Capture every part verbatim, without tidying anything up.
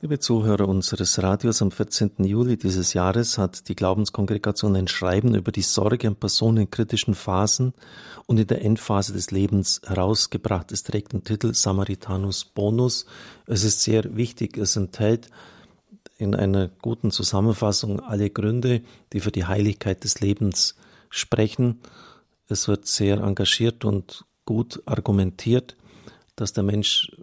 Liebe Zuhörer unseres Radios, am vierzehnten Juli dieses Jahres hat die Glaubenskongregation ein Schreiben über die Sorge an Personen in kritischen Phasen und in der Endphase des Lebens herausgebracht. Es trägt den Titel Samaritanus Bonus. Es ist sehr wichtig, es enthält in einer guten Zusammenfassung alle Gründe, die für die Heiligkeit des Lebens sprechen. Es wird sehr engagiert und gut argumentiert, dass der Mensch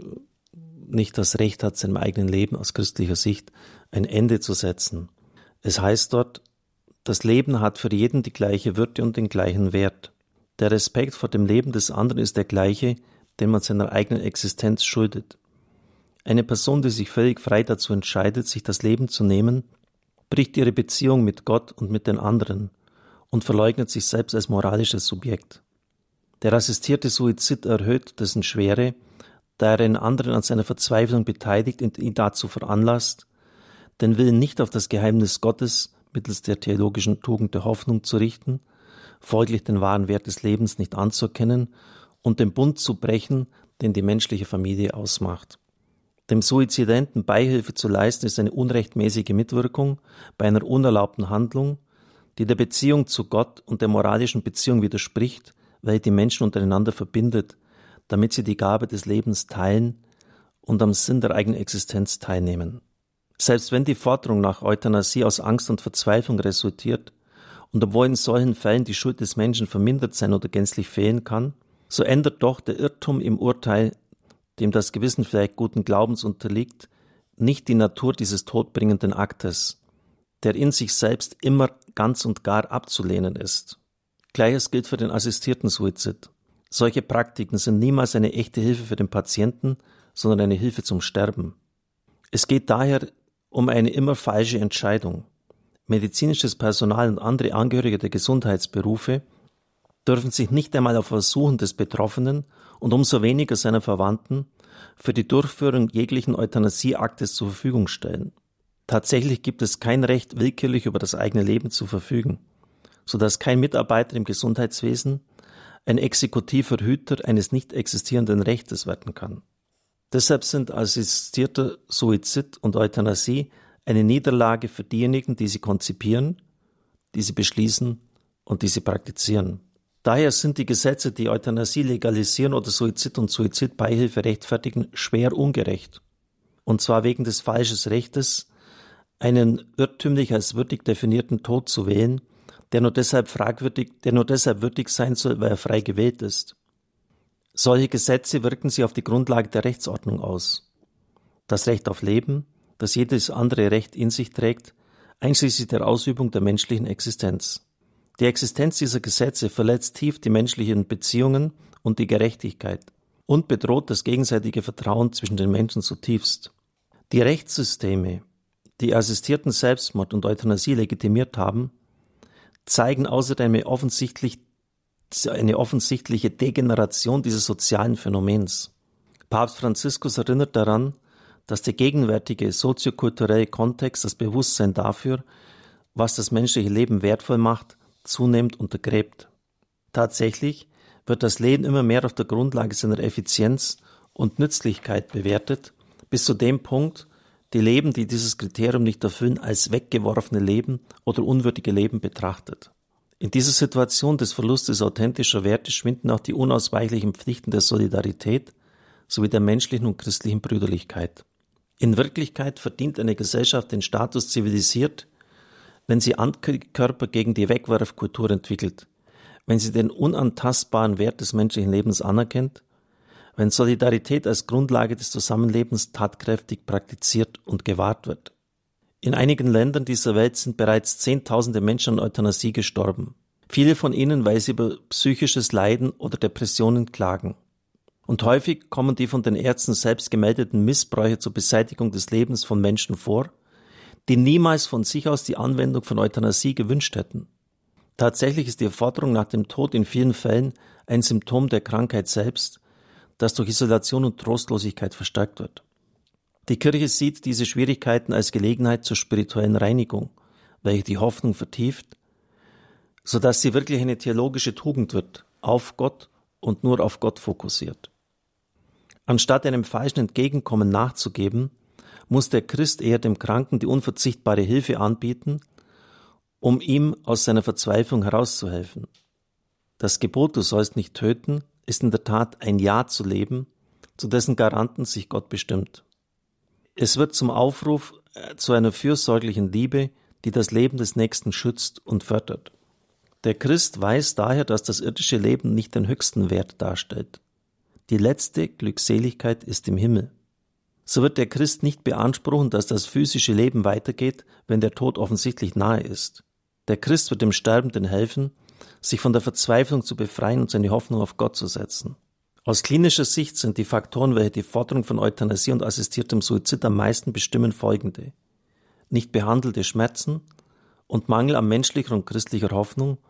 nicht das Recht hat, seinem eigenen Leben aus christlicher Sicht ein Ende zu setzen. Es heißt dort, das Leben hat für jeden die gleiche Würde und den gleichen Wert. Der Respekt vor dem Leben des anderen ist der gleiche, den man seiner eigenen Existenz schuldet. Eine Person, die sich völlig frei dazu entscheidet, sich das Leben zu nehmen, bricht ihre Beziehung mit Gott und mit den anderen und verleugnet sich selbst als moralisches Subjekt. Der assistierte Suizid erhöht dessen Schwere, da er einen anderen an seiner Verzweiflung beteiligt und ihn dazu veranlasst, den Willen nicht auf das Geheimnis Gottes mittels der theologischen Tugend der Hoffnung zu richten, folglich den wahren Wert des Lebens nicht anzuerkennen und den Bund zu brechen, den die menschliche Familie ausmacht. Dem Suizidenten Beihilfe zu leisten, ist eine unrechtmäßige Mitwirkung bei einer unerlaubten Handlung, die der Beziehung zu Gott und der moralischen Beziehung widerspricht, welche die Menschen untereinander verbindet, damit sie die Gabe des Lebens teilen und am Sinn der eigenen Existenz teilnehmen. Selbst wenn die Forderung nach Euthanasie aus Angst und Verzweiflung resultiert und obwohl in solchen Fällen die Schuld des Menschen vermindert sein oder gänzlich fehlen kann, so ändert doch der Irrtum im Urteil, dem das Gewissen vielleicht guten Glaubens unterliegt, nicht die Natur dieses todbringenden Aktes, der in sich selbst immer ganz und gar abzulehnen ist. Gleiches gilt für den assistierten Suizid. Solche Praktiken sind niemals eine echte Hilfe für den Patienten, sondern eine Hilfe zum Sterben. Es geht daher um eine immer falsche Entscheidung. Medizinisches Personal und andere Angehörige der Gesundheitsberufe dürfen sich nicht einmal auf Ersuchen des Betroffenen und umso weniger seiner Verwandten für die Durchführung jeglichen Euthanasieaktes zur Verfügung stellen. Tatsächlich gibt es kein Recht, willkürlich über das eigene Leben zu verfügen, sodass kein Mitarbeiter im Gesundheitswesen ein exekutiver Hüter eines nicht existierenden Rechtes werden kann. Deshalb sind assistierter Suizid und Euthanasie eine Niederlage für diejenigen, die sie konzipieren, die sie beschließen und die sie praktizieren. Daher sind die Gesetze, die Euthanasie legalisieren oder Suizid und Suizidbeihilfe rechtfertigen, schwer ungerecht. Und zwar wegen des falschen Rechtes, einen irrtümlich als würdig definierten Tod zu wählen, der nur deshalb fragwürdig, der nur deshalb würdig sein soll, weil er frei gewählt ist. Solche Gesetze wirken sich auf die Grundlage der Rechtsordnung aus. Das Recht auf Leben, das jedes andere Recht in sich trägt, einschließlich der Ausübung der menschlichen Existenz. Die Existenz dieser Gesetze verletzt tief die menschlichen Beziehungen und die Gerechtigkeit und bedroht das gegenseitige Vertrauen zwischen den Menschen zutiefst. Die Rechtssysteme, die assistierten Selbstmord und Euthanasie legitimiert haben, zeigen außerdem eine, offensichtlich, eine offensichtliche Degeneration dieses sozialen Phänomens. Papst Franziskus erinnert daran, dass der gegenwärtige soziokulturelle Kontext das Bewusstsein dafür, was das menschliche Leben wertvoll macht, zunehmend untergräbt. Tatsächlich wird das Leben immer mehr auf der Grundlage seiner Effizienz und Nützlichkeit bewertet, bis zu dem Punkt, die Leben, die dieses Kriterium nicht erfüllen, als weggeworfene Leben oder unwürdige Leben betrachtet. In dieser Situation des Verlustes authentischer Werte schwinden auch die unausweichlichen Pflichten der Solidarität sowie der menschlichen und christlichen Brüderlichkeit. In Wirklichkeit verdient eine Gesellschaft den Status zivilisiert, wenn sie Antikörper gegen die Wegwerfkultur entwickelt, wenn sie den unantastbaren Wert des menschlichen Lebens anerkennt, wenn Solidarität als Grundlage des Zusammenlebens tatkräftig praktiziert und gewahrt wird. In einigen Ländern dieser Welt sind bereits Zehntausende Menschen an Euthanasie gestorben. Viele von ihnen, weil sie über psychisches Leiden oder Depressionen klagen. Und häufig kommen die von den Ärzten selbst gemeldeten Missbräuche zur Beseitigung des Lebens von Menschen vor, die niemals von sich aus die Anwendung von Euthanasie gewünscht hätten. Tatsächlich ist die Forderung nach dem Tod in vielen Fällen ein Symptom der Krankheit selbst, das durch Isolation und Trostlosigkeit verstärkt wird. Die Kirche sieht diese Schwierigkeiten als Gelegenheit zur spirituellen Reinigung, welche die Hoffnung vertieft, sodass sie wirklich eine theologische Tugend wird, auf Gott und nur auf Gott fokussiert. Anstatt einem falschen Entgegenkommen nachzugeben, muss der Christ eher dem Kranken die unverzichtbare Hilfe anbieten, um ihm aus seiner Verzweiflung herauszuhelfen. Das Gebot, du sollst nicht töten, ist in der Tat ein Ja zu leben, zu dessen Garanten sich Gott bestimmt. Es wird zum Aufruf zu einer fürsorglichen Liebe, die das Leben des Nächsten schützt und fördert. Der Christ weiß daher, dass das irdische Leben nicht den höchsten Wert darstellt. Die letzte Glückseligkeit ist im Himmel. So wird der Christ nicht beanspruchen, dass das physische Leben weitergeht, wenn der Tod offensichtlich nahe ist. Der Christ wird dem Sterbenden helfen, sich von der Verzweiflung zu befreien und seine Hoffnung auf Gott zu setzen. Aus klinischer Sicht sind die Faktoren, welche die Forderung von Euthanasie und assistiertem Suizid am meisten bestimmen, folgende: nicht behandelte Schmerzen und Mangel an menschlicher und christlicher Hoffnung,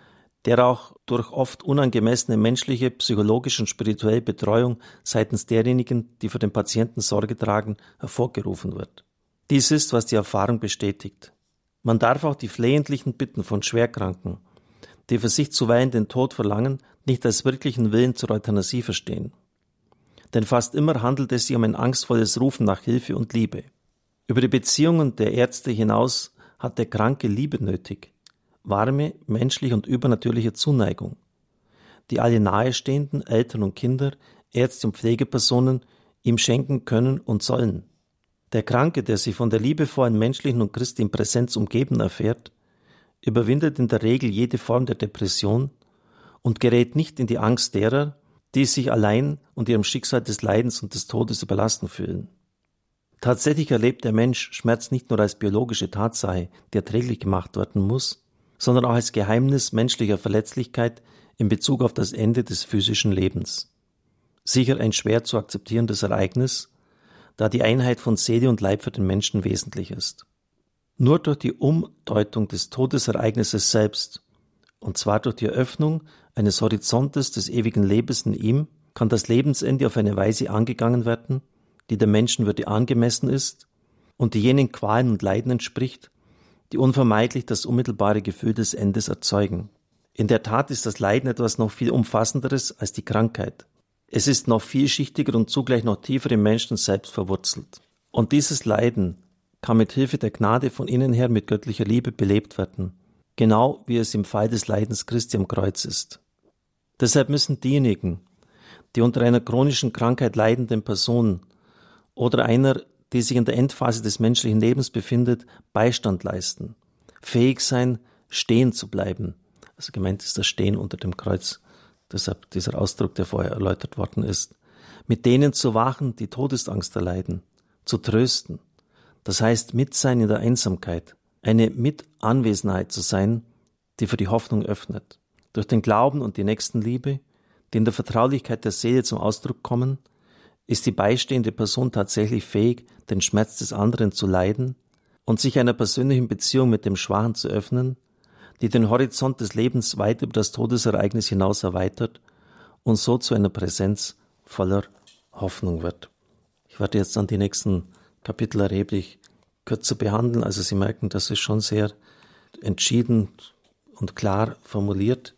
der auch durch oft unangemessene menschliche, psychologische und spirituelle Betreuung seitens derjenigen, die für den Patienten Sorge tragen, hervorgerufen wird. Dies ist, was die Erfahrung bestätigt. Man darf auch die flehentlichen Bitten von Schwerkranken, die für sich zuweilen den Tod verlangen, nicht als wirklichen Willen zur Euthanasie verstehen. Denn fast immer handelt es sich um ein angstvolles Rufen nach Hilfe und Liebe. Über die Beziehungen der Ärzte hinaus hat der Kranke Liebe nötig, warme, menschliche und übernatürliche Zuneigung, die alle Nahestehenden, Eltern und Kinder, Ärzte und Pflegepersonen ihm schenken können und sollen. Der Kranke, der sich von der liebevollen menschlichen und christlichen Präsenz umgeben erfährt, überwindet in der Regel jede Form der Depression und gerät nicht in die Angst derer, die sich allein und ihrem Schicksal des Leidens und des Todes überlassen fühlen. Tatsächlich erlebt der Mensch Schmerz nicht nur als biologische Tatsache, die erträglich gemacht werden muss, sondern auch als Geheimnis menschlicher Verletzlichkeit in Bezug auf das Ende des physischen Lebens. Sicher ein schwer zu akzeptierendes Ereignis, da die Einheit von Seele und Leib für den Menschen wesentlich ist. Nur durch die Umdeutung des Todesereignisses selbst, und zwar durch die Eröffnung eines Horizontes des ewigen Lebens in ihm, kann das Lebensende auf eine Weise angegangen werden, die der Menschenwürde angemessen ist und die jenen Qualen und Leiden entspricht, die unvermeidlich das unmittelbare Gefühl des Endes erzeugen. In der Tat ist das Leiden etwas noch viel Umfassenderes als die Krankheit. Es ist noch vielschichtiger und zugleich noch tiefer im Menschen selbst verwurzelt. Und dieses Leiden kann mit Hilfe der Gnade von innen her mit göttlicher Liebe belebt werden, genau wie es im Fall des Leidens Christi am Kreuz ist. Deshalb müssen diejenigen, die unter einer chronischen Krankheit leidenden Person oder einer, die sich in der Endphase des menschlichen Lebens befindet, Beistand leisten, fähig sein, stehen zu bleiben. Also gemeint ist das Stehen unter dem Kreuz, deshalb dieser Ausdruck, der vorher erläutert worden ist, mit denen zu wachen, die Todesangst erleiden, zu trösten. Das heißt, mit sein in der Einsamkeit, eine Mitanwesenheit zu sein, die für die Hoffnung öffnet. Durch den Glauben und die Nächstenliebe, die in der Vertraulichkeit der Seele zum Ausdruck kommen, ist die beistehende Person tatsächlich fähig, den Schmerz des anderen zu leiden und sich einer persönlichen Beziehung mit dem Schwachen zu öffnen, die den Horizont des Lebens weit über das Todesereignis hinaus erweitert und so zu einer Präsenz voller Hoffnung wird. Ich werde jetzt an die nächsten Kapitel erheblich kürzer behandeln. Also Sie merken, das ist schon sehr entschieden und klar formuliert.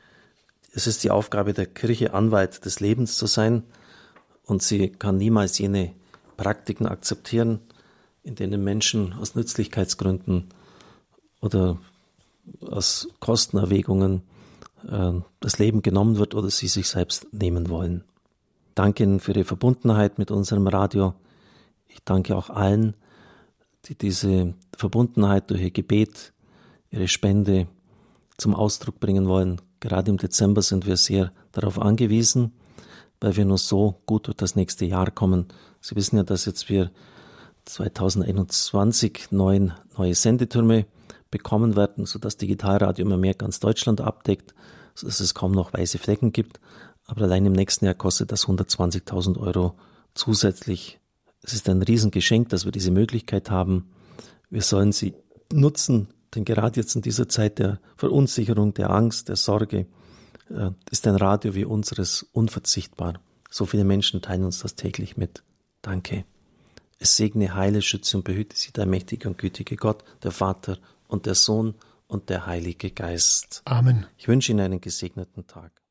Es ist die Aufgabe der Kirche, Anwalt des Lebens zu sein, und sie kann niemals jene Praktiken akzeptieren, in denen Menschen aus Nützlichkeitsgründen oder aus Kostenerwägungen äh, das Leben genommen wird oder sie sich selbst nehmen wollen. Danke Ihnen für Ihre Verbundenheit mit unserem Radio. Ich danke auch allen, die diese Verbundenheit durch ihr Gebet, ihre Spende zum Ausdruck bringen wollen. Gerade im Dezember sind wir sehr darauf angewiesen, weil wir nur so gut durch das nächste Jahr kommen. Sie wissen ja, dass jetzt wir zweitausendeinundzwanzig neun neue Sendetürme bekommen werden, sodass Digitalradio immer mehr ganz Deutschland abdeckt, sodass es kaum noch weiße Flecken gibt. Aber allein im nächsten Jahr kostet das hundertzwanzigtausend Euro zusätzlich. Es ist ein Riesengeschenk, dass wir diese Möglichkeit haben. Wir sollen sie nutzen, denn gerade jetzt in dieser Zeit der Verunsicherung, der Angst, der Sorge, ist ein Radio wie unseres unverzichtbar. So viele Menschen teilen uns das täglich mit. Danke. Es segne, heile, schütze und behüte Sie der mächtige und gütige Gott, der Vater und der Sohn und der Heilige Geist. Amen. Ich wünsche Ihnen einen gesegneten Tag.